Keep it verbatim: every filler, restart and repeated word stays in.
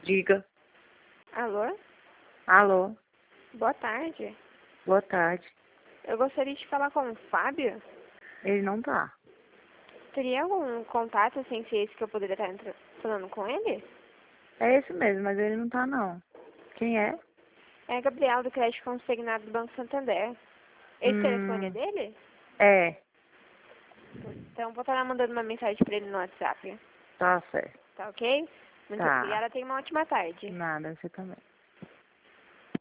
Diga. Alô? Alô? Boa tarde. Boa tarde. Eu gostaria de falar com o Fábio. Ele não tá. Teria algum contato sem ser esse que eu poderia estar entra- falando com ele? É esse mesmo, mas ele não tá não. Quem é? É Gabriel, do Crédito Consignado do Banco Santander. Esse telefone é Hum, dele? é. Então vou estar mandando uma mensagem para ele no WhatsApp. Tá certo. Tá ok? Muito Tá. obrigada. Tenha uma ótima tarde. Nada, você também.